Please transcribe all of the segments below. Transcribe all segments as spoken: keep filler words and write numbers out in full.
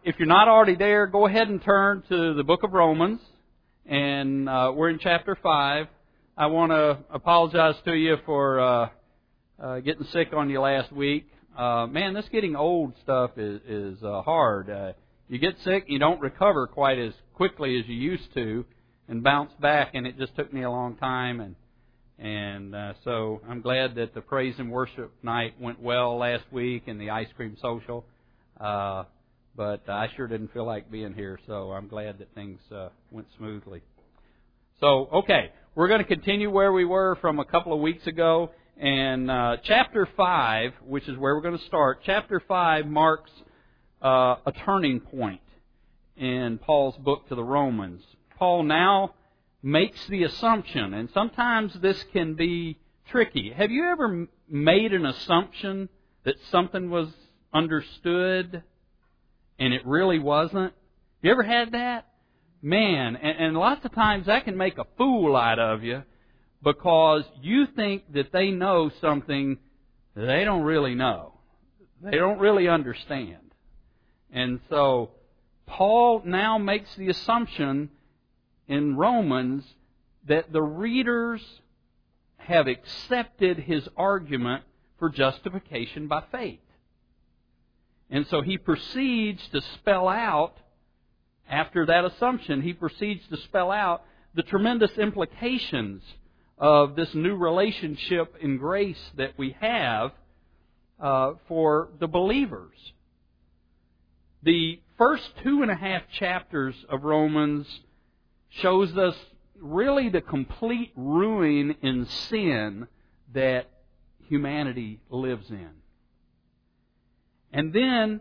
if you're not already there, go ahead and turn to the book of Romans, and uh, we're in chapter five. I want to apologize to you for uh, uh, getting sick on you last week. Uh, man, this getting old stuff is, is uh, hard. Uh, you get sick, you don't recover quite as quickly as you used to, and bounce back, and it just took me a long time, and and uh, so I'm glad that the praise and worship night went well last week and the ice cream social. Uh, but I sure didn't feel like being here, so I'm glad that things uh, went smoothly. So, okay, we're going to continue where we were from a couple of weeks ago, and uh, chapter five, which is where we're going to start, chapter five marks uh, a turning point in Paul's book to the Romans. Paul now makes the assumption, and sometimes this can be tricky. Have you ever made an assumption that something was understood and it really wasn't? You ever had that? Man, and, and lots of times that can make a fool out of you because you think that they know something that they don't really know. They don't really understand. And so Paul now makes the assumption in Romans that the readers have accepted his argument for justification by faith. And so he proceeds to spell out, after that assumption, he proceeds to spell out the tremendous implications of this new relationship in grace that we have uh, for the believers. The first two and a half chapters of Romans shows us really the complete ruin in sin that humanity lives in. And then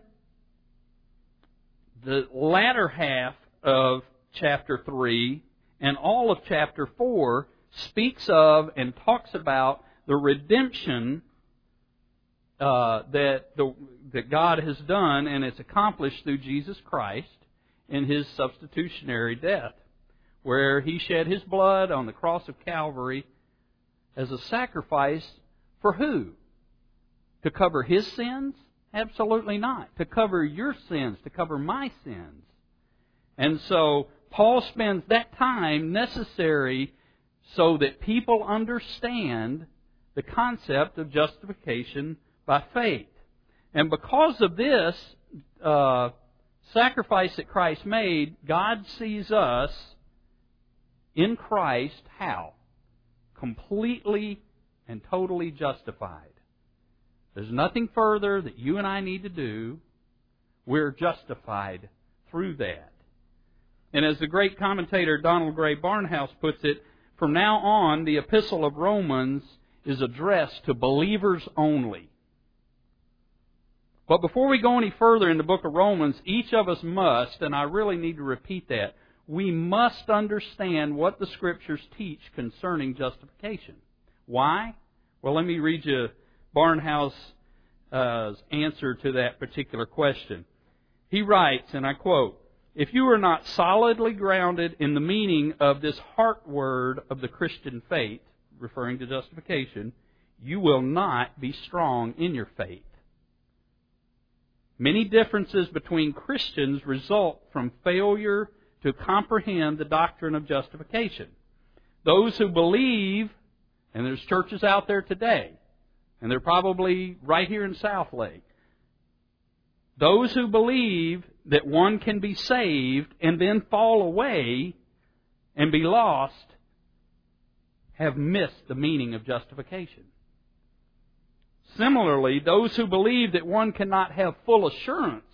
the latter half of chapter three and all of chapter four speaks of and talks about the redemption uh, that the, that God has done, and it's accomplished through Jesus Christ in His substitutionary death, where He shed His blood on the cross of Calvary as a sacrifice for who? To cover His sins? Absolutely not. To cover your sins, to cover my sins. And so Paul spends that time necessary so that people understand the concept of justification by faith. And because of this uh, sacrifice that Christ made, God sees us in Christ how? Completely and totally justified. There's nothing further that you and I need to do. We're justified through that. And as the great commentator Donald Gray Barnhouse puts it, from now on, the epistle of Romans is addressed to believers only. But before we go any further in the book of Romans, each of us must, and I really need to repeat that, we must understand what the Scriptures teach concerning justification. Why? Well, let me read you Barnhouse's uh, answer to that particular question. He writes, and I quote, "If you are not solidly grounded in the meaning of this heart word of the Christian faith," referring to justification, "you will not be strong in your faith. Many differences between Christians result from failure to comprehend the doctrine of justification. Those who believe, and there's churches out there today, and they're probably right here in Southlake, those who believe that one can be saved and then fall away and be lost have missed the meaning of justification. Similarly, those who believe that one cannot have full assurance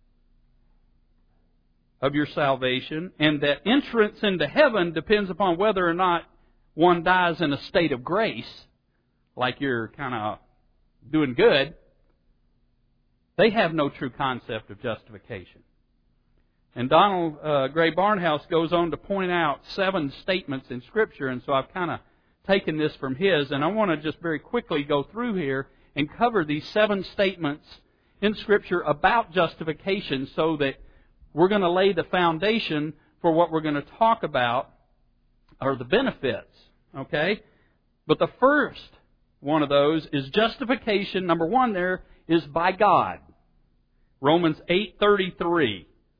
of your salvation and that entrance into heaven depends upon whether or not one dies in a state of grace, like you're kind of doing good, they have no true concept of justification. And Donald uh, Gray Barnhouse goes on to point out seven statements in Scripture, and so I've kind of taken this from his, and I want to just very quickly go through here and cover these seven statements in Scripture about justification so that we're going to lay the foundation for what we're going to talk about, or the benefits, okay? But the first one of those is justification. Number one there is by God. Romans eight thirty-three.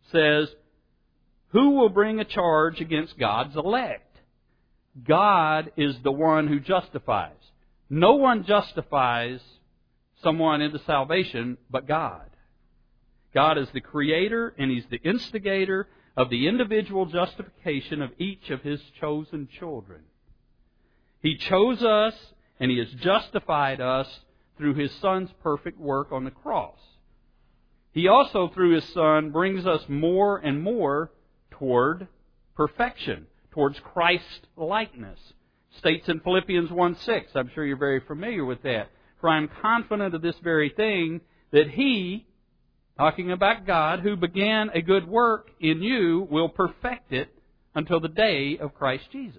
says, who will bring a charge against God's elect? God is the one who justifies. No one justifies someone into salvation but God. God is the creator and He's the instigator of the individual justification of each of His chosen children. He chose us and He has justified us through His Son's perfect work on the cross. He also, through His Son, brings us more and more toward perfection, towards Christ-likeness. States in Philippians one six, I'm sure you're very familiar with that. For I am confident of this very thing, that He, talking about God, who began a good work in you, will perfect it until the day of Christ Jesus.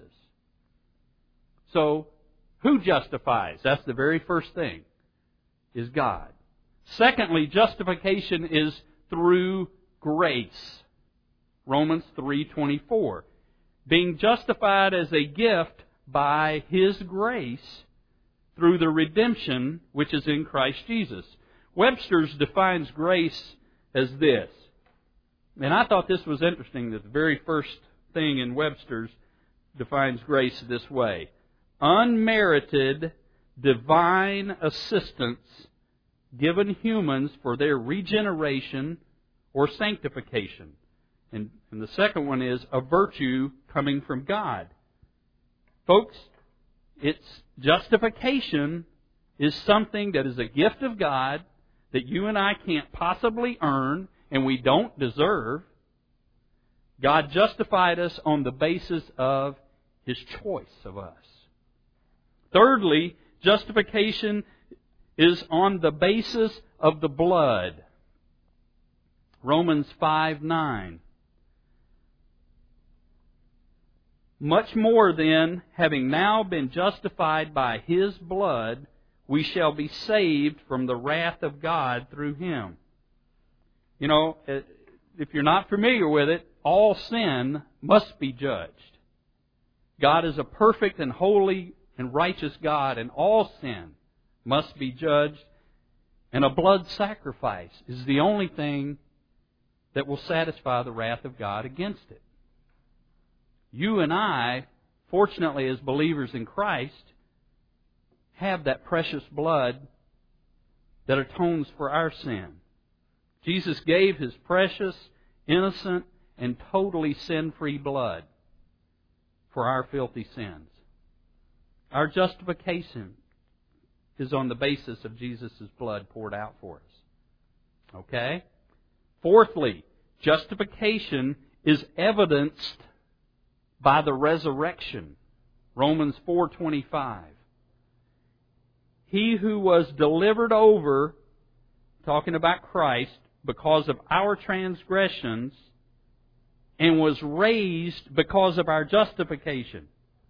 So, who justifies? That's the very first thing, is God. Secondly, justification is through grace. Romans three twenty-four. Being justified as a gift by His grace through the redemption which is in Christ Jesus. Webster's defines grace as this. And I thought this was interesting that the very first thing in Webster's defines grace this way. Unmerited divine assistance given humans for their regeneration or sanctification. And, and the second one is a virtue coming from God. Folks, it's justification is something that is a gift of God that you and I can't possibly earn and we don't deserve. God justified us on the basis of His choice of us. Thirdly, justification is on the basis of the blood. Romans five nine. Much more then, having now been justified by His blood, we shall be saved from the wrath of God through Him. You know, if you're not familiar with it, all sin must be judged. God is a perfect and holy and righteous God, and all sin must be judged. And a blood sacrifice is the only thing that will satisfy the wrath of God against it. You and I, fortunately as believers in Christ, have that precious blood that atones for our sin. Jesus gave His precious, innocent, and totally sin-free blood for our filthy sins. Our justification is on the basis of Jesus' blood poured out for us. Okay? Fourthly, justification is evidenced by the resurrection. Romans four twenty-five. He who was delivered over, talking about Christ, because of our transgressions, and was raised because of our justification.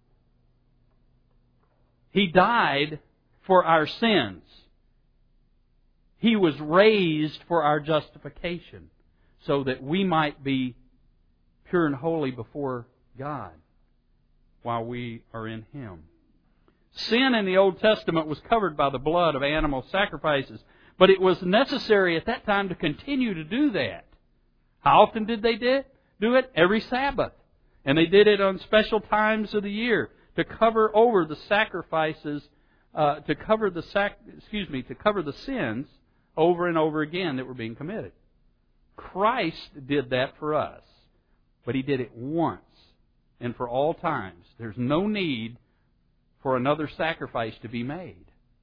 He died for our sins. He was raised for our justification, so that we might be pure and holy before God while we are in Him. Sin in the Old Testament was covered by the blood of animal sacrifices, but it was necessary at that time to continue to do that. How often did they do it? Every Sabbath. And they did it on special times of the year to cover over the sacrifices, uh, to cover the sac- excuse me, to cover the sins over and over again that were being committed. Christ did that for us, but He did it once and for all times. There's no need for another sacrifice to be made.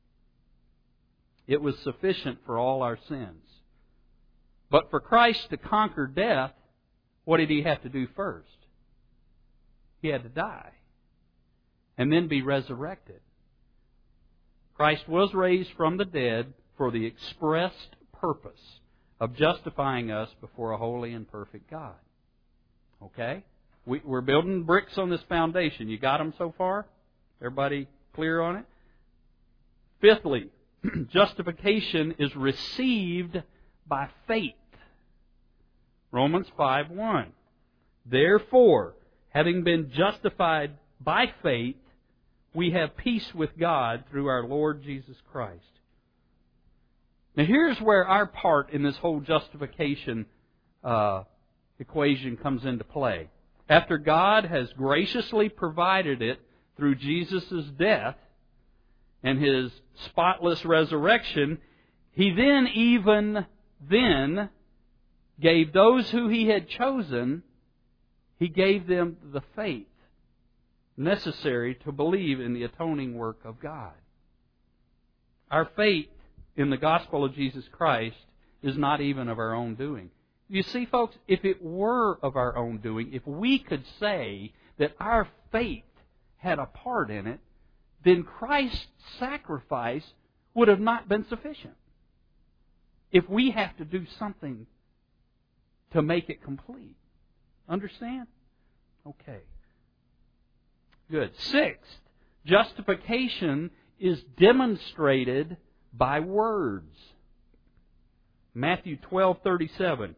It was sufficient for all our sins. But for Christ to conquer death, what did He have to do first? He had to die and then be resurrected. Christ was raised from the dead for the expressed purpose of justifying us before a holy and perfect God. Okay? We, we're building bricks on this foundation. You got them so far? Everybody clear on it? Fifthly, justification is received by faith. Romans five one. Therefore, having been justified by faith, we have peace with God through our Lord Jesus Christ. Now here's where our part in this whole justification uh, equation comes into play. After God has graciously provided it through Jesus' death and His spotless resurrection, He then, even then, gave those who He had chosen, He gave them the faith necessary to believe in the atoning work of God. Our faith in the gospel of Jesus Christ is not even of our own doing. You see, folks, if it were of our own doing, if we could say that our faith had a part in it, then Christ's sacrifice would have not been sufficient. If we have to do something to make it complete. Understand? Okay. Good. Sixth, justification is demonstrated by words. Matthew twelve thirty-seven.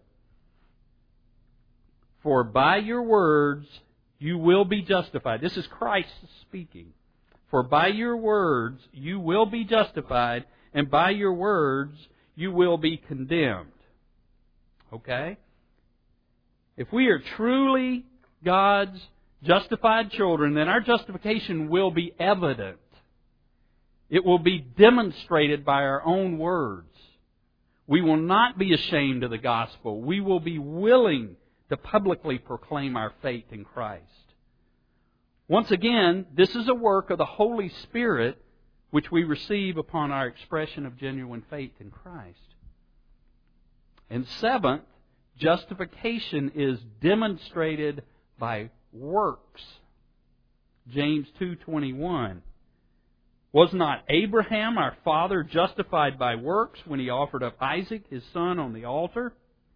For by your words you will be justified. This is Christ speaking. For by your words you will be justified, and by your words you will be condemned. Okay? If we are truly God's justified children, then our justification will be evident. It will be demonstrated by our own words. We will not be ashamed of the gospel. We will be willing to publicly proclaim our faith in Christ. Once again, this is a work of the Holy Spirit which we receive upon our expression of genuine faith in Christ. And seventh, justification is demonstrated by works. James two twenty-one. Was not Abraham, our father, justified by works when he offered up Isaac, his son, on the altar?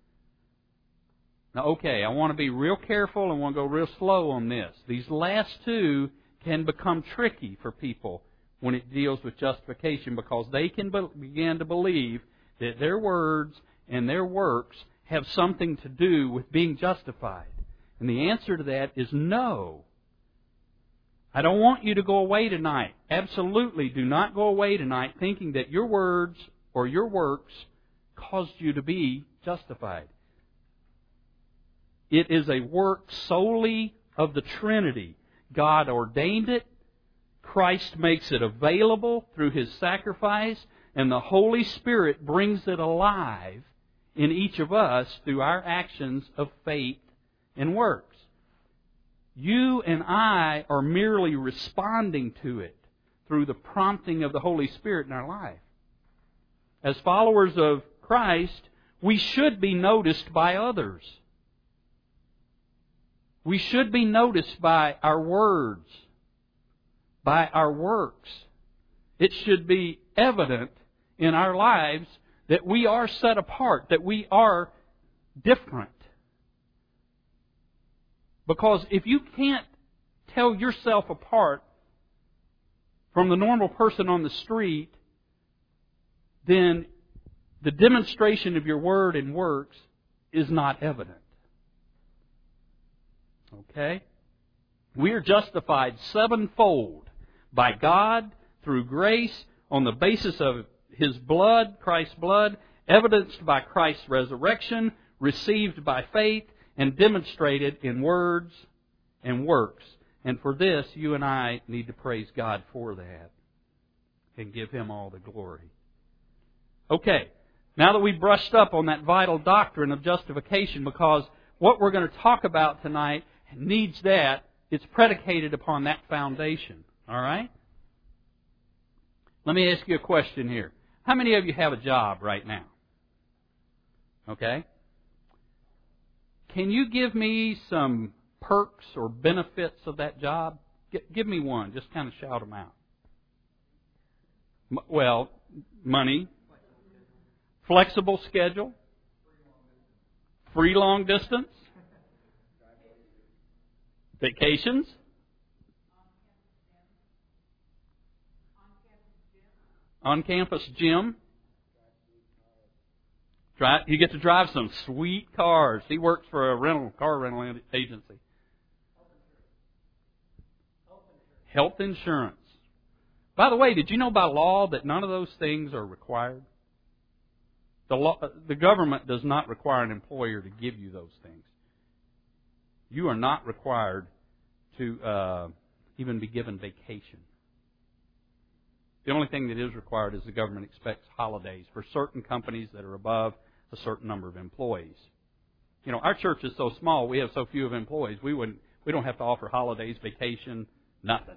Now, okay, I want to be real careful and want to go real slow on this. These last two can become tricky for people when it deals with justification, because they can be- begin to believe that their words and their works have something to do with being justified. And the answer to that is no. I don't want you to go away tonight. Absolutely do not go away tonight thinking that your words or your works caused you to be justified. It is a work solely of the Trinity. God ordained it. Christ makes it available through His sacrifice. And the Holy Spirit brings it alive in each of us through our actions of faith and works. You and I are merely responding to it through the prompting of the Holy Spirit in our life. As followers of Christ, we should be noticed by others. We should be noticed by our words, by our works. It should be evident in our lives that we are set apart, that we are different. Because if you can't tell yourself apart from the normal person on the street, then the demonstration of your word and works is not evident. Okay? We are justified sevenfold by God through grace on the basis of His blood, Christ's blood, evidenced by Christ's resurrection, received by faith, and demonstrated in words and works. And for this, you and I need to praise God for that and give Him all the glory. Okay, now that we've brushed up on that vital doctrine of justification, because what we're going to talk about tonight needs that, it's predicated upon that foundation. All right? Let me ask you a question here. How many of you have a job right now? Okay? Can you give me some perks or benefits of that job? G- give me one. Just kind of shout them out. M- well, money, flexible schedule, free long distance, vacations, on-campus gym. Drive, you get to drive some sweet cars. He works for a rental car rental agency. Health insurance. By the way, did you know by law that none of those things are required? The law, the government does not require an employer to give you those things. you are not required to uh, even be given vacation. The only thing that is required is the government expects holidays for certain companies that are above a certain number of employees. You know, our church is so small, we have so few of employees, we wouldn't, we don't have to offer holidays, vacation, nothing.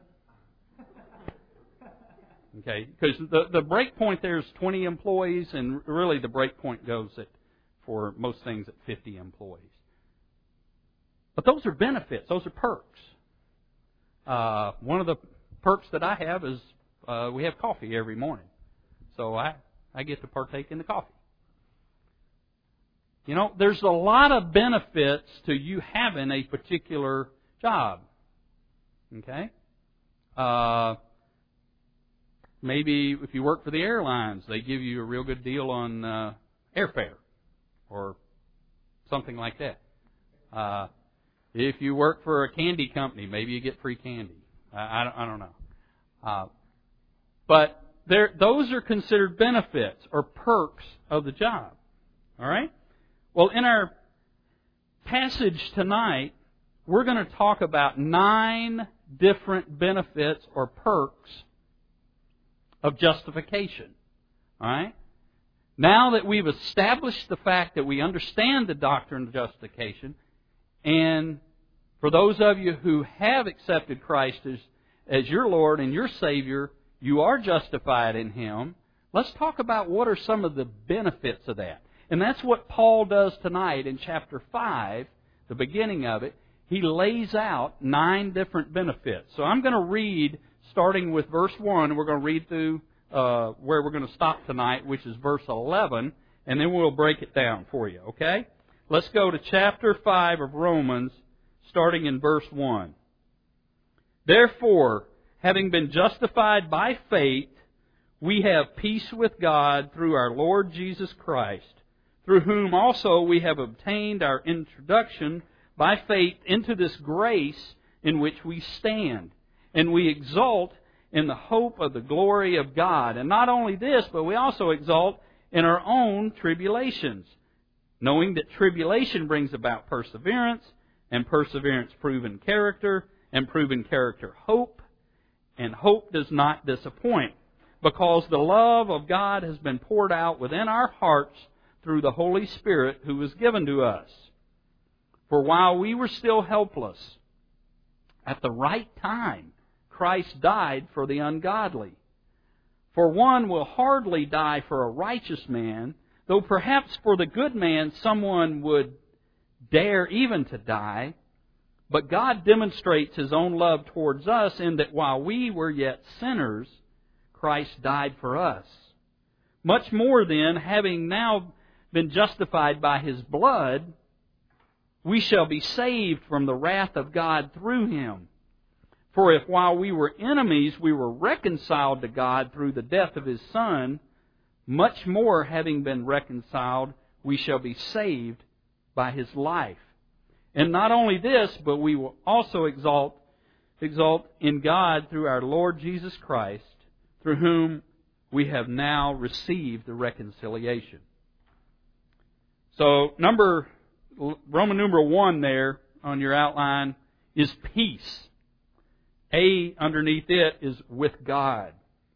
Okay, because the, the break point there is twenty employees, and really the break point goes at, for most things, at fifty employees. But those are benefits. Those are perks. Uh, one of the perks that I have is uh, we have coffee every morning. So I, I get to partake in the coffee. You know, there's a lot of benefits to you having a particular job. Okay? Uh, maybe if you work for the airlines, they give you a real good deal on uh, airfare or something like that. Uh, if you work for a candy company, maybe you get free candy. I, I, don't, I don't know. Uh, but there, those are considered benefits or perks of the job. All right? Well, in our passage tonight, we're going to talk about nine different benefits or perks of justification. All right? Now that we've established the fact that we understand the doctrine of justification, and for those of you who have accepted Christ as, as your Lord and your Savior, you are justified in Him. Let's talk about what are some of the benefits of that. And that's what Paul does tonight in chapter five, the beginning of it. He lays out nine different benefits. So I'm going to read, starting with verse one, and we're going to read through uh, where we're going to stop tonight, which is verse eleven, and then we'll break it down for you, okay? Let's go to chapter five of Romans, starting in verse one. Therefore, having been justified by faith, we have peace with God through our Lord Jesus Christ, through whom also we have obtained our introduction by faith into this grace in which we stand. And we exult in the hope of the glory of God. And not only this, but we also exult in our own tribulations, knowing that tribulation brings about perseverance, and perseverance proven character, and proven character hope, and hope does not disappoint, because the love of God has been poured out within our hearts through the Holy Spirit who was given to us. For while we were still helpless, at the right time, Christ died for the ungodly. For one will hardly die for a righteous man, though perhaps for the good man someone would dare even to die. But God demonstrates His own love towards us in that while we were yet sinners, Christ died for us. Much more then, having now been justified by His blood, we shall be saved from the wrath of God through Him. For if while we were enemies we were reconciled to God through the death of His Son, much more having been reconciled, we shall be saved by His life. And not only this, but we will also exalt, exalt in God through our Lord Jesus Christ, through whom we have now received the reconciliation. So, number Roman numeral one there on your outline is peace. A underneath it is with God.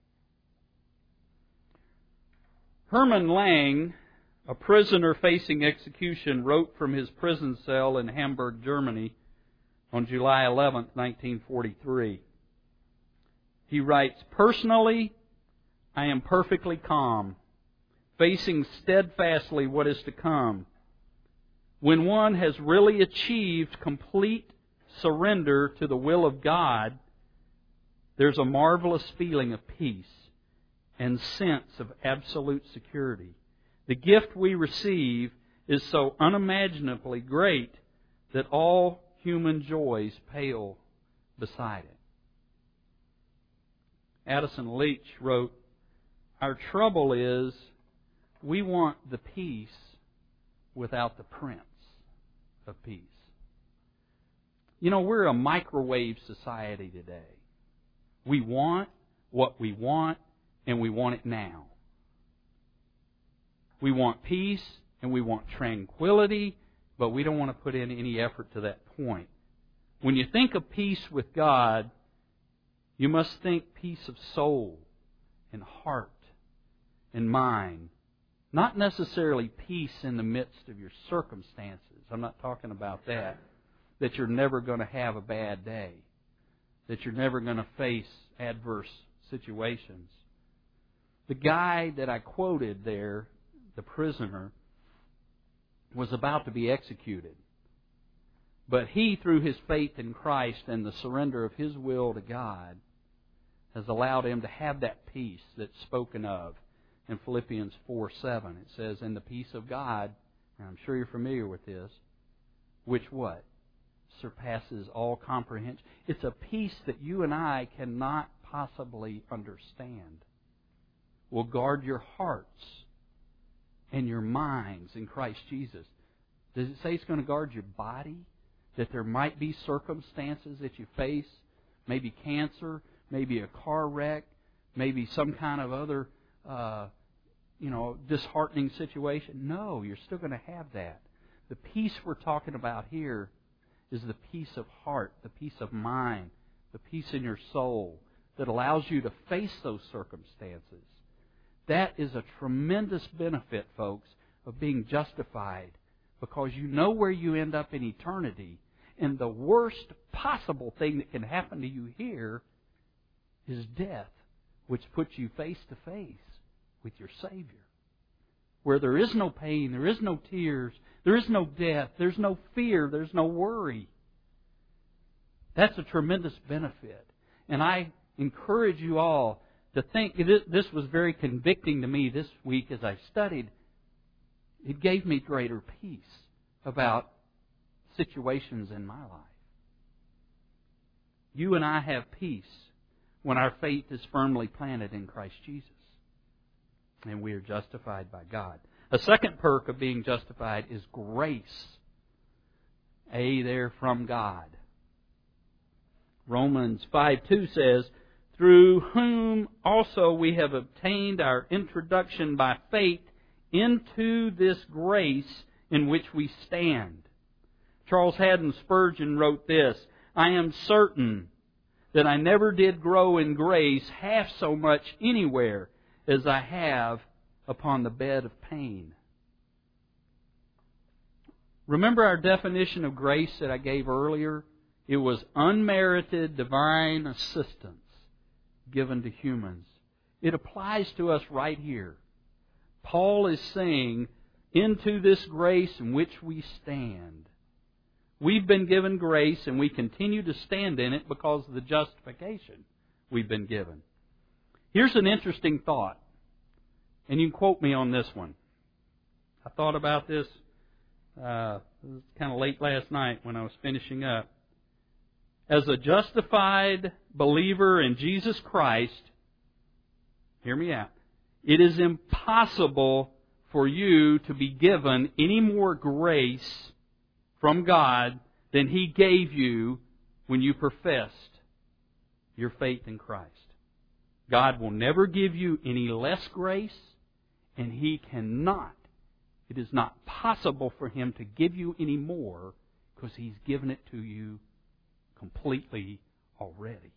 Hermann Lang, a prisoner facing execution, wrote from his prison cell in Hamburg, Germany on July eleventh, nineteen forty-three. He writes, "Personally, I am perfectly calm, facing steadfastly what is to come. When one has really achieved complete surrender to the will of God, there's a marvelous feeling of peace and sense of absolute security. The gift we receive is so unimaginably great that all human joys pale beside it." Addison Leach wrote, "Our trouble is we want the peace without the Prince of Peace." You know, we're a microwave society today. We want what we want, and we want it now. We want peace, and we want tranquility, but we don't want to put in any effort to that point. When you think of peace with God, you must think peace of soul and heart and mind. Not necessarily peace in the midst of your circumstances. I'm not talking about that. That you're never going to have a bad day. That you're never going to face adverse situations. The guy that I quoted there, the prisoner, was about to be executed. But he, through his faith in Christ and the surrender of his will to God, has allowed him to have that peace that's spoken of in Philippians four seven. It says, "And the peace of God," and I'm sure you're familiar with this, which what? Surpasses all comprehension. It's a peace that you and I cannot possibly understand. Will guard your hearts and your minds in Christ Jesus. Does it say it's going to guard your body? That there might be circumstances that you face, maybe cancer, maybe a car wreck, maybe some kind of other, uh, you know, disheartening situation? No, you're still going to have that. The peace we're talking about here is the peace of heart, the peace of mind, the peace in your soul that allows you to face those circumstances. That is a tremendous benefit, folks, of being justified, because you know where you end up in eternity. And the worst possible thing that can happen to you here is death, which puts you face to face with your Savior. Where there is no pain, there is no tears, there is no death, there's no fear, there's no worry. That's a tremendous benefit. And I encourage you all to think, this was very convicting to me this week as I studied. It gave me greater peace about situations in my life. You and I have peace when our faith is firmly planted in Christ Jesus. And we are justified by God. A second perk of being justified is grace. A there, from God. Romans five two says, "Through whom also we have obtained our introduction by faith into this grace in which we stand." Charles Haddon Spurgeon wrote this, "I am certain that I never did grow in grace half so much anywhere as I have upon the bed of pain." Remember our definition of grace that I gave earlier? It was unmerited divine assistance given to humans. It applies to us right here. Paul is saying, into this grace in which we stand. We've been given grace and we continue to stand in it because of the justification we've been given. Here's an interesting thought, and you can quote me on this one. I thought about this, uh, it was kind of late last night when I was finishing up. As a justified believer in Jesus Christ, hear me out, it is impossible for you to be given any more grace from God than He gave you when you professed your faith in Christ. God will never give you any less grace, and He cannot. It is not possible for Him to give you any more because He's given it to you completely already.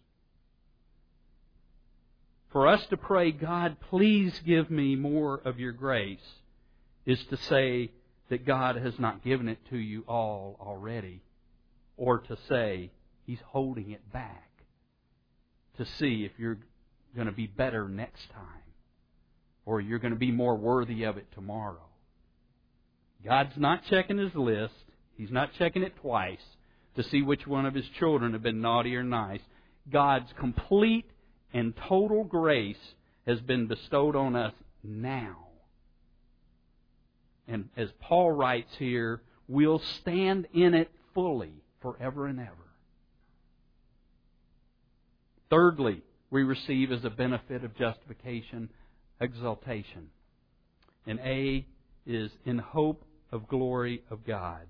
For us to pray, "God, please give me more of your grace," is to say that God has not given it to you all already, or to say He's holding it back to see if you're going to be better next time, or you're going to be more worthy of it tomorrow. God's not checking His list. He's not checking it twice to see which one of His children have been naughty or nice. God's complete and total grace has been bestowed on us now. And as Paul writes here, we'll stand in it fully forever and ever. Thirdly, we receive as a benefit of justification, exaltation. And A is in hope of glory of God.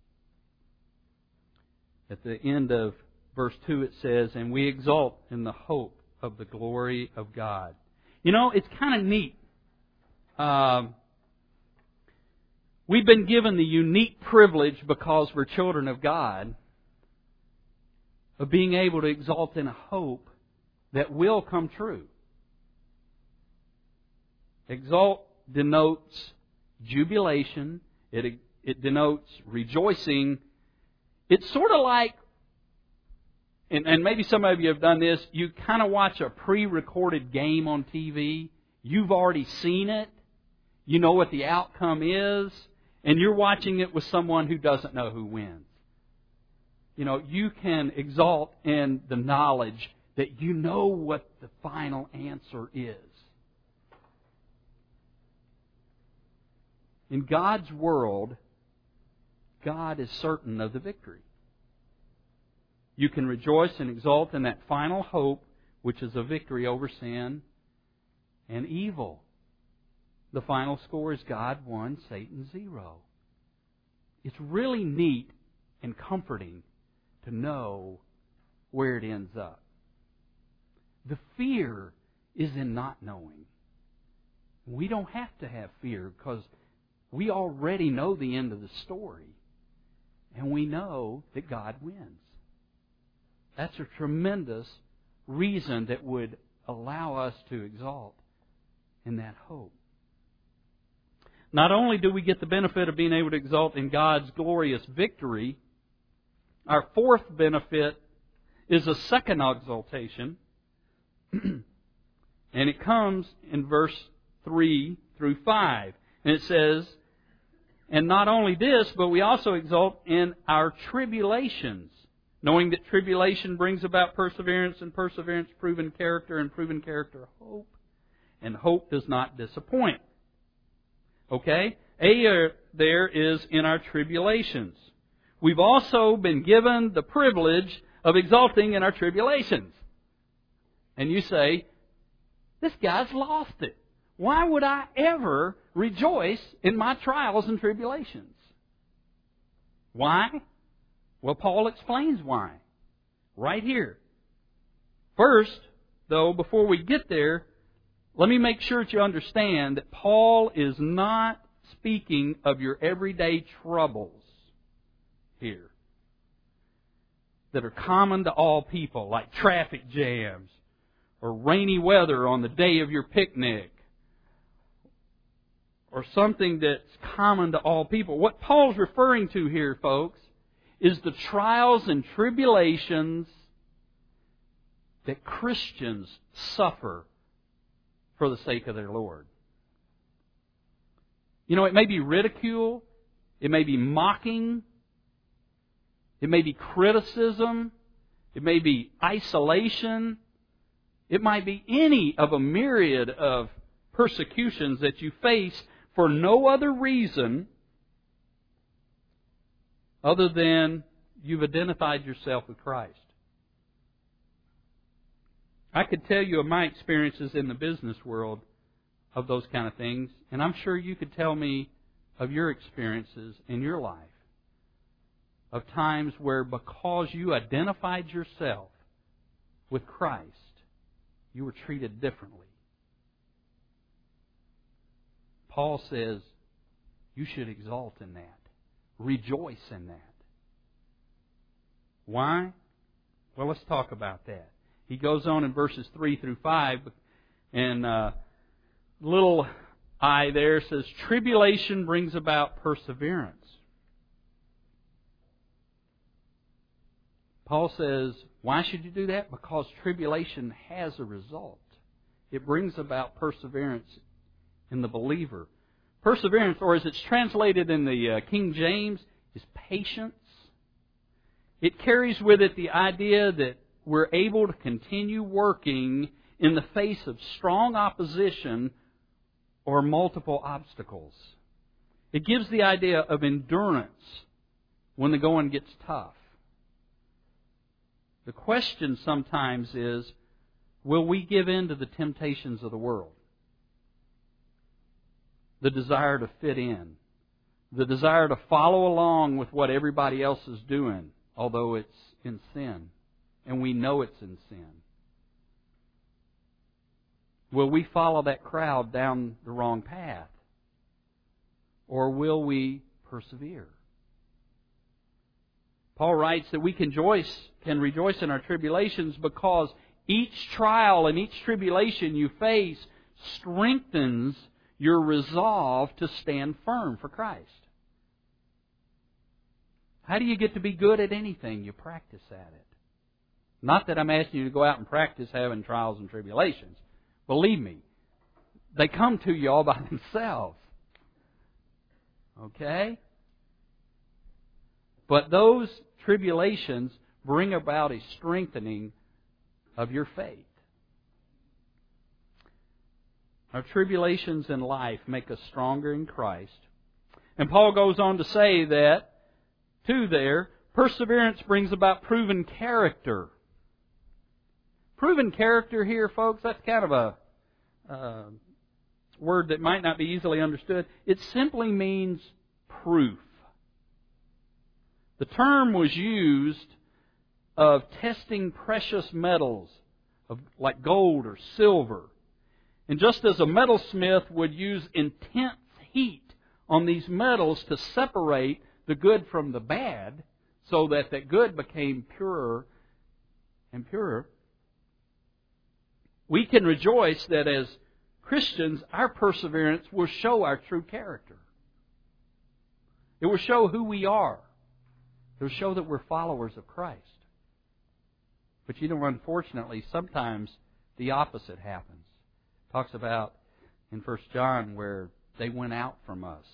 At the end of verse two it says, "And we exult in the hope of the glory of God." You know, it's kind of neat. Um, We've been given the unique privilege, because we're children of God, of being able to exalt in a hope that will come true. Exalt denotes jubilation. It, it denotes rejoicing. It's sort of like, and, and maybe some of you have done this, you kind of watch a pre-recorded game on T V. You've already seen it. You know what the outcome is. And you're watching it with someone who doesn't know who wins. You know, you can exalt in the knowledge that you know what the final answer is. In God's world, God is certain of the victory. You can rejoice and exult in that final hope, which is a victory over sin and evil. The final score is God one, Satan zero. It's really neat and comforting to know where it ends up. The fear is in not knowing. We don't have to have fear because we already know the end of the story. And we know that God wins. That's a tremendous reason that would allow us to exalt in that hope. Not only do we get the benefit of being able to exalt in God's glorious victory, our fourth benefit is a second exaltation. And it comes in verse three through five. And it says, and not only this, but we also exult in our tribulations, knowing that tribulation brings about perseverance, and perseverance proven character, and proven character hope, and hope does not disappoint. Okay? A there is in our tribulations. We've also been given the privilege of exulting in our tribulations. And you say, this guy's lost it. Why would I ever rejoice in my trials and tribulations? Why? Well, Paul explains why. Right here. First, though, before we get there, let me make sure that you understand that Paul is not speaking of your everyday troubles here that are common to all people, like traffic jams or rainy weather on the day of your picnic or something that's common to all people. What Paul's referring to here, folks, is the trials and tribulations that Christians suffer for the sake of their Lord. You know, it may be ridicule, it may be mocking, it may be criticism, it may be isolation, it might be any of a myriad of persecutions that you face for no other reason other than you've identified yourself with Christ. I could tell you of my experiences in the business world of those kind of things, and I'm sure you could tell me of your experiences in your life of times where because you identified yourself with Christ, you were treated differently. Paul says you should exult in that. Rejoice in that. Why? Well, let's talk about that. He goes on in verses three through five, and uh, little I there says, tribulation brings about perseverance. Paul says, why should you do that? Because tribulation has a result. It brings about perseverance in the believer. Perseverance, or as it's translated in the uh, King James, is patience. It carries with it the idea that we're able to continue working in the face of strong opposition or multiple obstacles. It gives the idea of endurance when the going gets tough. The question sometimes is, will we give in to the temptations of the world? The desire to fit in. The desire to follow along with what everybody else is doing, although it's in sin. And we know it's in sin. Will we follow that crowd down the wrong path? or will we persevere? Paul writes that we can rejoice, can rejoice in our tribulations because each trial and each tribulation you face strengthens your resolve to stand firm for Christ. How do you get to be good at anything? You practice at it. Not that I'm asking you to go out and practice having trials and tribulations. Believe me, they come to you all by themselves. Okay? But those tribulations bring about a strengthening of your faith. Our tribulations in life make us stronger in Christ. And Paul goes on to say that, too there, perseverance brings about proven character. Proven character here, folks, that's kind of a uh, word that might not be easily understood. It simply means proof. The term was used of testing precious metals, of like gold or silver. And just as a metalsmith would use intense heat on these metals to separate the good from the bad, so that that good became purer and purer, we can rejoice that as Christians, our perseverance will show our true character. It will show who we are. It will show that we're followers of Christ. But you know, unfortunately, sometimes the opposite happens. It talks about in First John where they went out from us.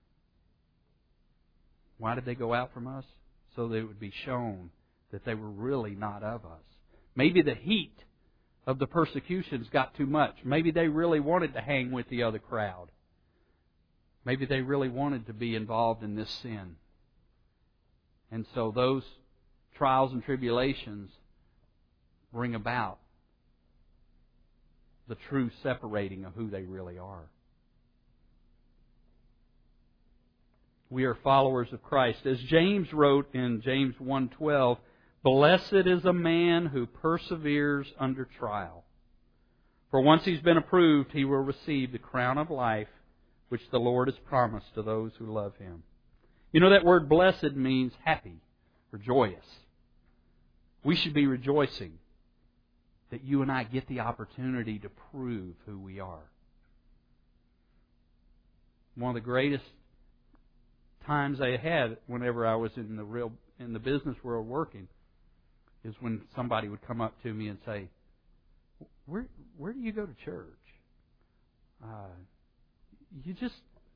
Why did they go out from us? So that it would be shown that they were really not of us. Maybe the heat of the persecutions got too much. Maybe they really wanted to hang with the other crowd. Maybe they really wanted to be involved in this sin. And so those trials and tribulations bring about the true separating of who they really are. We are followers of Christ. As James wrote in James one twelve, "Blessed is a man who perseveres under trial. For once he's been approved, he will receive the crown of life which the Lord has promised to those who love Him." You know, that word blessed means happy or joyous. We should be rejoicing that you and I get the opportunity to prove who we are. One of the greatest times I had whenever I was in the real in the business world working is when somebody would come up to me and say, "Where where do you go to church? Uh, you just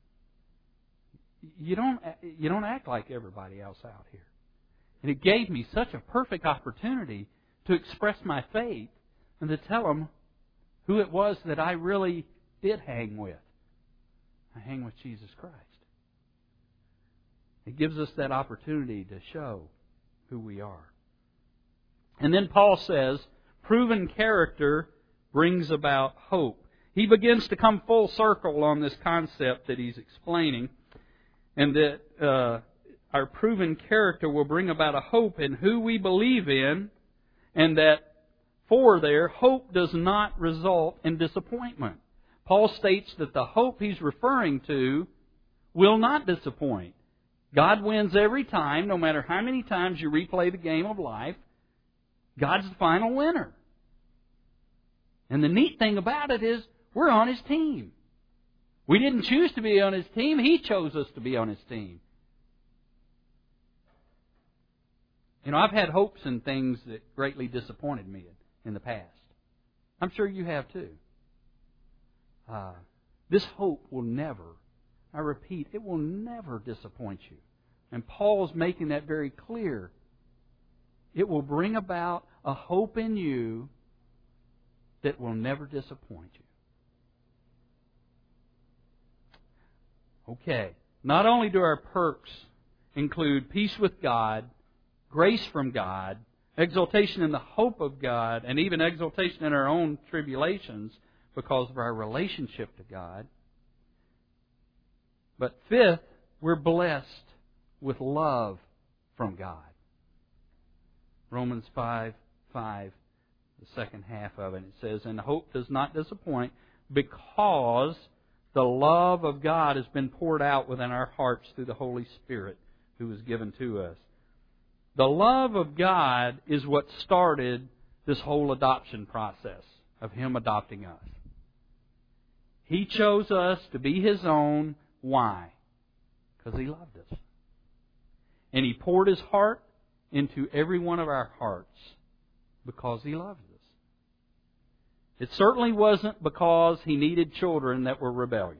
you don't you don't act like everybody else out here." And it gave me such a perfect opportunity to express my faith and to tell them who it was that I really did hang with. I hang with Jesus Christ. It gives us that opportunity to show who we are. And then Paul says, proven character brings about hope. He begins to come full circle on this concept that he's explaining, and that uh, our proven character will bring about a hope in who we believe in, and that for there, hope does not result in disappointment. Paul states that the hope he's referring to will not disappoint. God wins every time, no matter how many times you replay the game of life. God's the final winner. And the neat thing about it is, we're on His team. We didn't choose to be on His team. He chose us to be on His team. You know, I've had hopes in things that greatly disappointed me in the past. I'm sure you have too. Uh, this hope will never, I repeat, it will never disappoint you. And Paul's making that very clear. It will bring about a hope in you that will never disappoint you. Okay. Not only do our perks include peace with God, grace from God, exaltation in the hope of God, and even exaltation in our own tribulations because of our relationship to God. But fifth, we're blessed with love from God. Romans five five, the second half of it, it says, "And hope does not disappoint, because The love of God has been poured out within our hearts through the Holy Spirit who was given to us. The love of God is what started this whole adoption process of Him adopting us. He chose us to be His own. Why? Because He loved us. And He poured His heart into every one of our hearts because He loves us. It certainly wasn't because He needed children that were rebellious.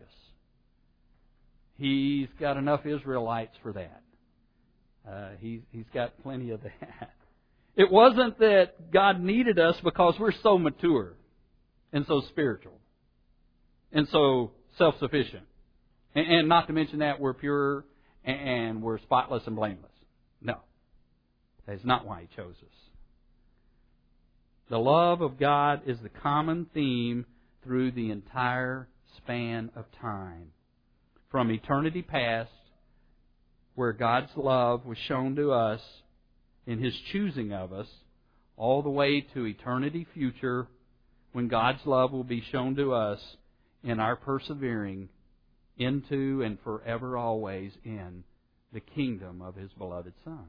He's got enough Israelites for that. Uh, he's, he's got plenty of that. It wasn't that God needed us because we're so mature and so spiritual and so self-sufficient. And, and not to mention that we're pure and we're spotless and blameless. No. That is not why He chose us. The love of God is the common theme through the entire span of time. From eternity past, where God's love was shown to us in His choosing of us, all the way to eternity future, when God's love will be shown to us in our persevering into and forever always in the kingdom of His beloved Son.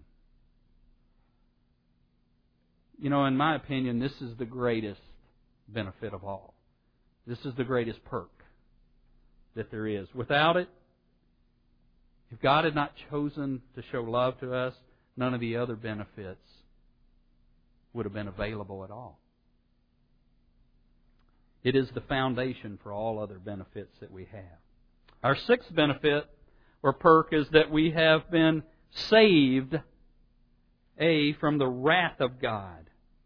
You know, in my opinion, this is the greatest benefit of all. This is the greatest perk that there is. Without it, if God had not chosen to show love to us, none of the other benefits would have been available at all. It is the foundation for all other benefits that we have. Our sixth benefit or perk is that we have been saved, A, from the wrath of God.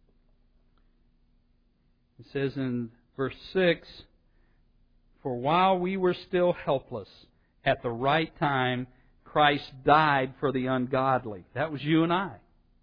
It says in verse six, "For while we were still helpless, at the right time, Christ died for the ungodly." That was you and I.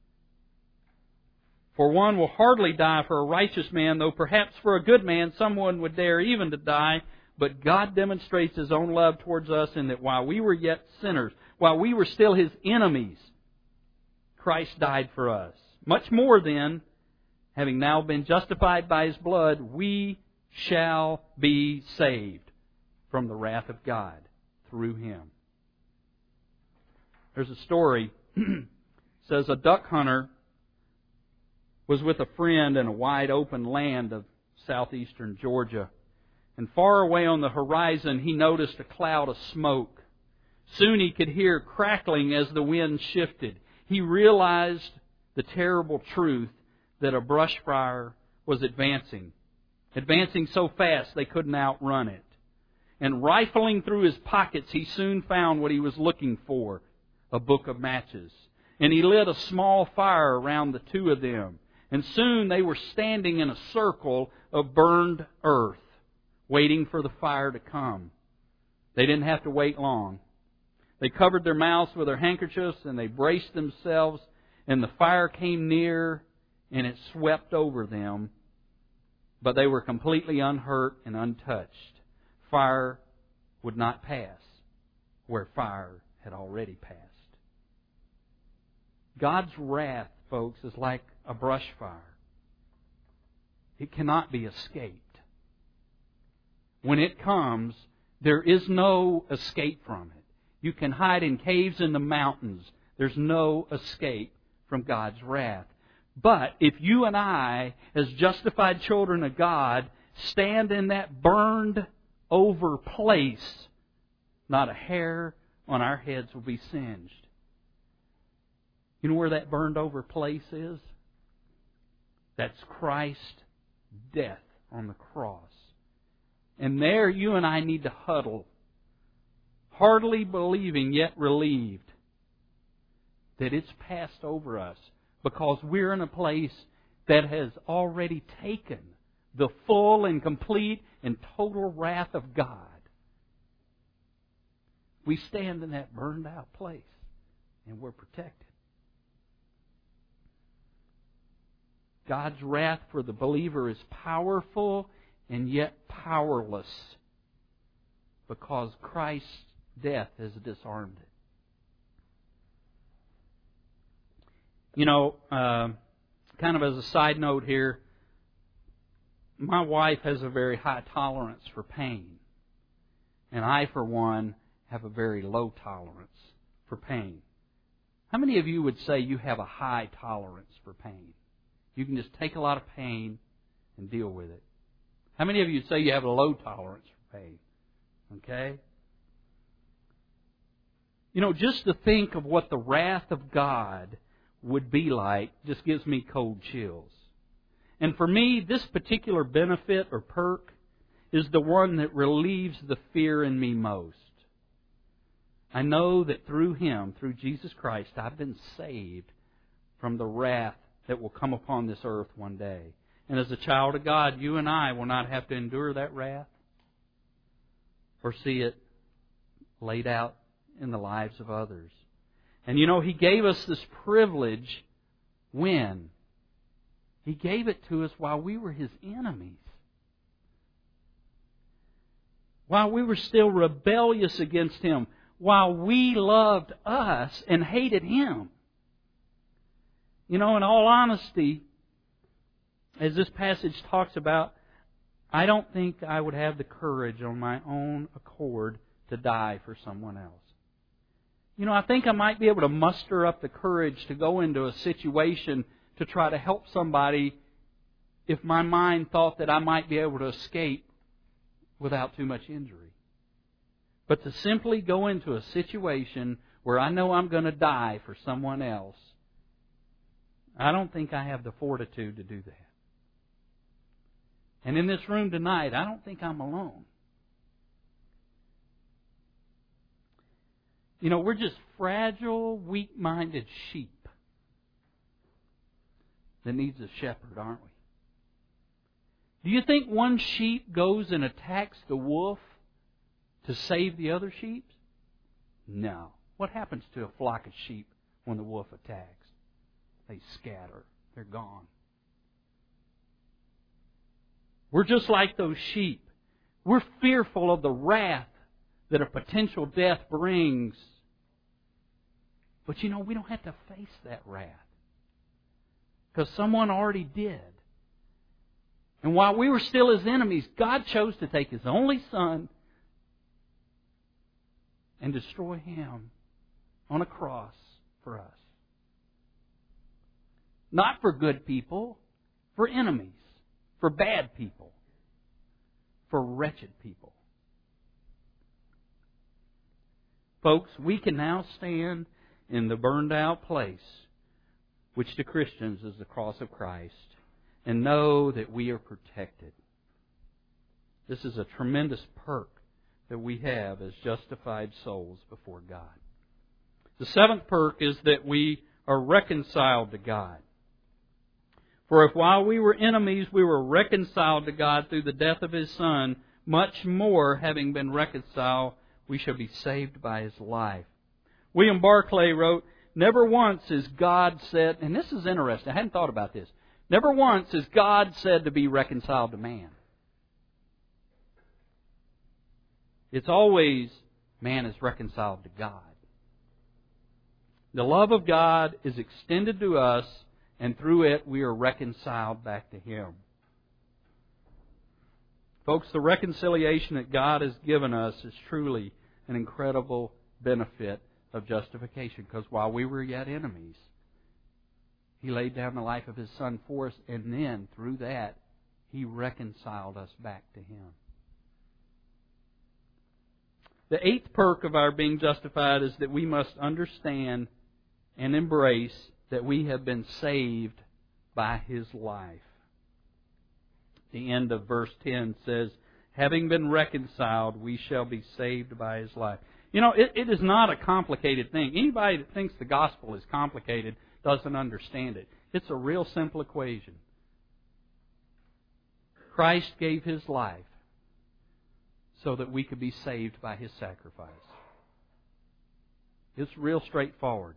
"For one will hardly die for a righteous man, though perhaps for a good man someone would dare even to die. But God demonstrates His own love towards us in that while we were yet sinners, while we were still His enemies, Christ died for us. Much more then, having now been justified by His blood, we shall be saved from the wrath of God through Him." There's a story. It says a duck hunter was with a friend in a wide open land of southeastern Georgia. And far away on the horizon, he noticed a cloud of smoke. Soon he could hear crackling as the wind shifted. He realized the terrible truth that a brush fire was advancing. Advancing so fast they couldn't outrun it. And rifling through his pockets, he soon found what he was looking for, a book of matches. And he lit a small fire around the two of them. And soon they were standing in a circle of burned earth, waiting for the fire to come. They didn't have to wait long. They covered their mouths with their handkerchiefs and they braced themselves, and the fire came near and it swept over them. But they were completely unhurt and untouched. Fire would not pass where fire had already passed. God's wrath, folks, is like a brush fire. It cannot be escaped. When it comes, there is no escape from it. You can hide in caves in the mountains. There's no escape from God's wrath. But if you and I, as justified children of God, stand in that burned over place, not a hair on our heads will be singed. You know where that burned over place is? That's Christ's death on the cross. And there you and I need to huddle, hardly believing yet relieved that it's passed over us, because we're in a place that has already taken the full and complete and total wrath of God. We stand in that burned out place and we're protected. God's wrath for the believer is powerful and yet powerless, because Christ's death has disarmed it. You know, uh, kind of as a side note here, my wife has a very high tolerance for pain. And I, for one, have a very low tolerance for pain. How many of you would say you have a high tolerance for pain? You can just take a lot of pain and deal with it. How many of you would say you have a low tolerance for pain? Okay? You know, just to think of what the wrath of God would be like just gives me cold chills. And for me, this particular benefit or perk is the one that relieves the fear in me most. I know that through Him, through Jesus Christ, I've been saved from the wrath that will come upon this earth one day. And as a child of God, you and I will not have to endure that wrath or see it laid out in the lives of others. And you know, He gave us this privilege when? He gave it to us while we were His enemies. While we were still rebellious against Him. While we loved us and hated Him. You know, in all honesty, as this passage talks about, I don't think I would have the courage on my own accord to die for someone else. You know, I think I might be able to muster up the courage to go into a situation to try to help somebody if my mind thought that I might be able to escape without too much injury. But to simply go into a situation where I know I'm going to die for someone else, I don't think I have the fortitude to do that. And in this room tonight, I don't think I'm alone. You know, we're just fragile, weak-minded sheep that needs a shepherd, aren't we? Do you think one sheep goes and attacks the wolf to save the other sheep? No. What happens to a flock of sheep when the wolf attacks? They scatter. They're gone. We're just like those sheep. We're fearful of the wrath that a potential death brings. But you know, we don't have to face that wrath. Because someone already did. And while we were still His enemies, God chose to take His only Son and destroy Him on a cross for us. Not for good people, for enemies, for bad people, for wretched people. Folks, we can now stand in the burned out place, which to Christians is the cross of Christ, and know that we are protected. This is a tremendous perk that we have as justified souls before God. The seventh perk is that we are reconciled to God. For if while we were enemies we were reconciled to God through the death of His Son, much more, having been reconciled, we shall be saved by His life. William Barclay wrote, "Never once is God said," and this is interesting, I hadn't thought about this, "never once is God said to be reconciled to man. It's always man is reconciled to God. The love of God is extended to us, and through it we are reconciled back to Him." Folks, the reconciliation that God has given us is truly an incredible benefit of justification. Because while we were yet enemies, He laid down the life of His Son for us, and then through that He reconciled us back to Him. The eighth perk of our being justified is that we must understand and embrace that we have been saved by His life. The end of verse ten says, "Having been reconciled, we shall be saved by His life." You know, it, it is not a complicated thing. Anybody that thinks the gospel is complicated doesn't understand it. It's a real simple equation. Christ gave His life so that we could be saved by His sacrifice. It's real straightforward.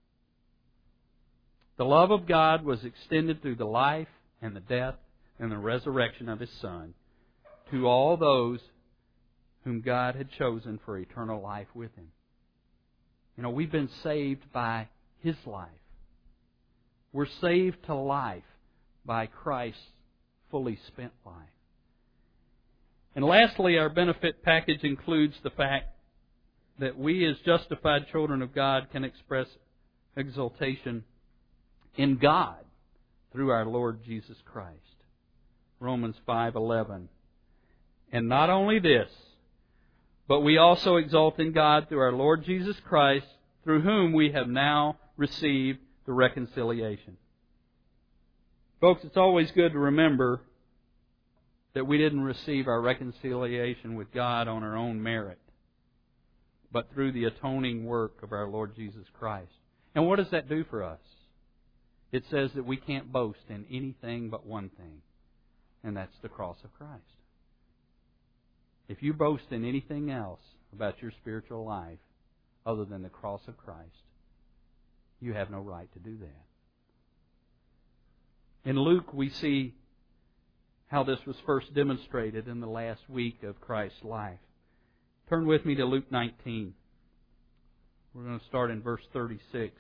The love of God was extended through the life and the death and the resurrection of His Son to all those whom God had chosen for eternal life with Him. You know, we've been saved by His life. We're saved to life by Christ's fully spent life. And lastly, our benefit package includes the fact that we as justified children of God can express exultation in God through our Lord Jesus Christ. Romans five eleven. And not only this, but we also exult in God through our Lord Jesus Christ, through whom we have now received the reconciliation. Folks, it's always good to remember that we didn't receive our reconciliation with God on our own merit, but through the atoning work of our Lord Jesus Christ. And what does that do for us? It says that we can't boast in anything but one thing, and that's the cross of Christ. If you boast in anything else about your spiritual life other than the cross of Christ, you have no right to do that. In Luke, we see how this was first demonstrated in the last week of Christ's life. Turn with me to Luke nineteen. We're going to start in verse thirty-six.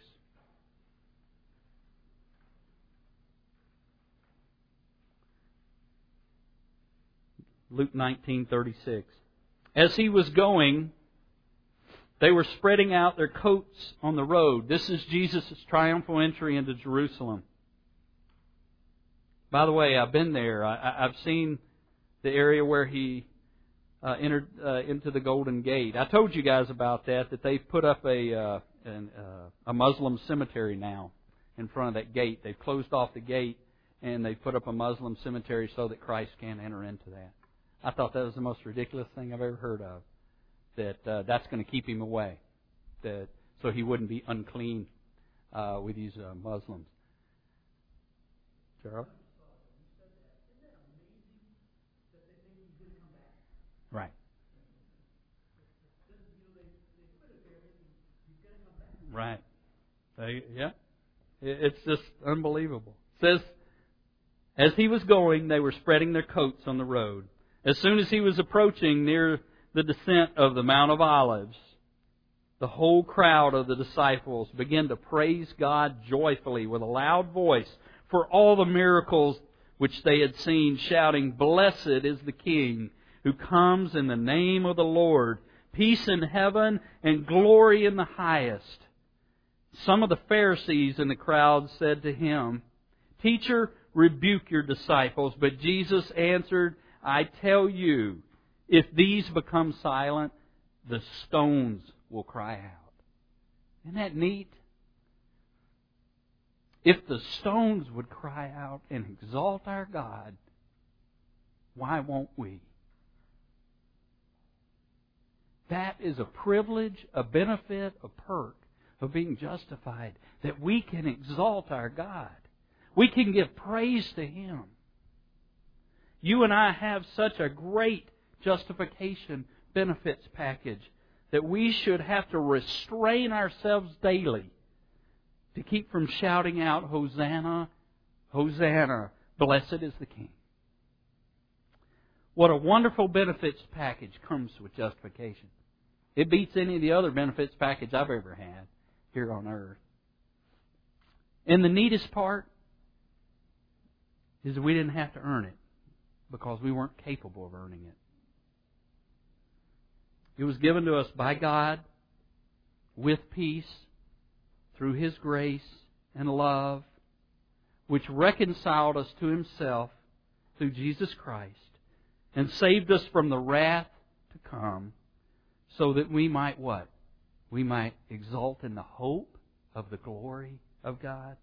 Luke nineteen thirty-six. As he was going, they were spreading out their coats on the road. This is Jesus' triumphal entry into Jerusalem. By the way, I've been there. I, I've seen the area where he uh, entered uh, into the Golden Gate. I told you guys about that, that they've put up a, uh, an, uh, a Muslim cemetery now in front of that gate. They've closed off the gate and they've put up a Muslim cemetery so that Christ can't enter into that. I thought that was the most ridiculous thing I've ever heard of. That uh, that's going to keep him away, that so he wouldn't be unclean uh, with these uh, Muslims. Charles? Right. Right. They, yeah. It's just unbelievable. It says, as he was going, they were spreading their coats on the road. As soon as he was approaching near the descent of the Mount of Olives, the whole crowd of the disciples began to praise God joyfully with a loud voice for all the miracles which they had seen, shouting, "Blessed is the King who comes in the name of the Lord, peace in heaven and glory in the highest." Some of the Pharisees in the crowd said to him, "Teacher, rebuke your disciples." But Jesus answered, "I tell you, if these become silent, the stones will cry out." Isn't that neat? If the stones would cry out and exalt our God, why won't we? That is a privilege, a benefit, a perk of being justified, that we can exalt our God. We can give praise to Him. You and I have such a great justification benefits package that we should have to restrain ourselves daily to keep from shouting out, "Hosanna, Hosanna, blessed is the King." What a wonderful benefits package comes with justification. It beats any of the other benefits package I've ever had here on earth. And the neatest part is that we didn't have to earn it because we weren't capable of earning it. It was given to us by God with peace through His grace and love, which reconciled us to Himself through Jesus Christ and saved us from the wrath to come, so that we might what? We might exult in the hope of the glory of God.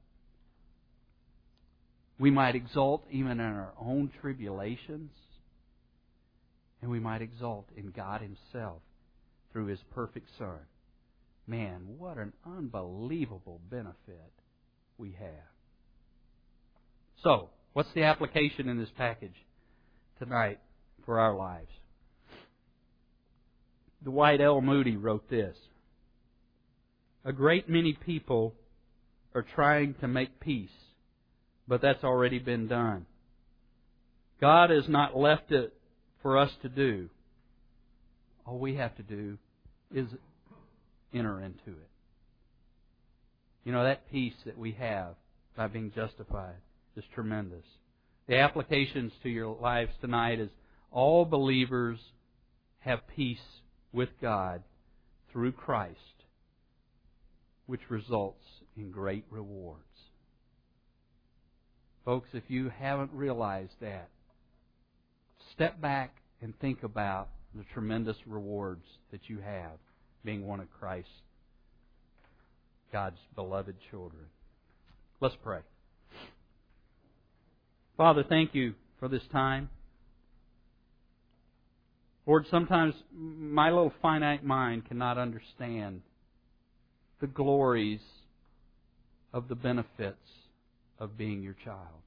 We might exult even in our own tribulations. And we might exult in God Himself through His perfect Son. Man, what an unbelievable benefit we have. So, what's the application in this package tonight for our lives? Dwight L. Moody wrote this: "A great many people are trying to make peace, but that's already been done. God has not left it for us to do. All we have to do is enter into it." You know, that peace that we have by being justified is tremendous. The applications to your lives tonight is all believers have peace with God through Christ, which results in great rewards. Folks, if you haven't realized that, step back and think about the tremendous rewards that you have being one of Christ's, God's beloved children. Let's pray. Father, thank you for this time. Lord, sometimes my little finite mind cannot understand the glories of the benefits of being your child.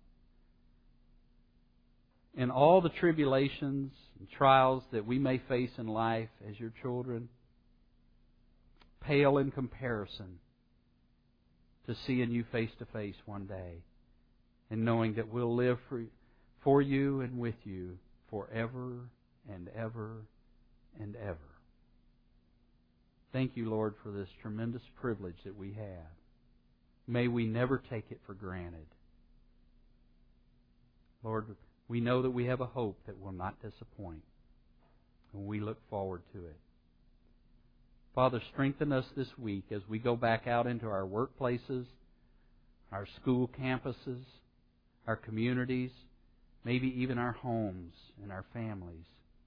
And all the tribulations and trials that we may face in life as your children pale in comparison to seeing you face to face one day and knowing that we'll live for, for you and with you forever and ever and ever. Thank you, Lord, for this tremendous privilege that we have. May we never take it for granted. Lord, we know that we have a hope that will not disappoint, and we look forward to it. Father, strengthen us this week as we go back out into our workplaces, our school campuses, our communities, maybe even our homes and our families.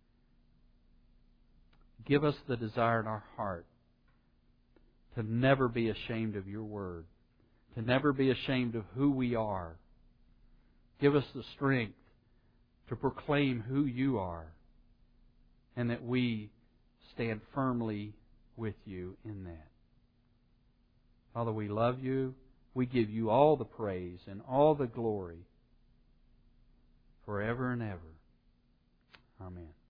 Give us the desire in our heart to never be ashamed of your word, to never be ashamed of who we are. Give us the strength to proclaim who you are, and that we stand firmly with you in that. Father, we love you. We give you all the praise and all the glory forever and ever. Amen.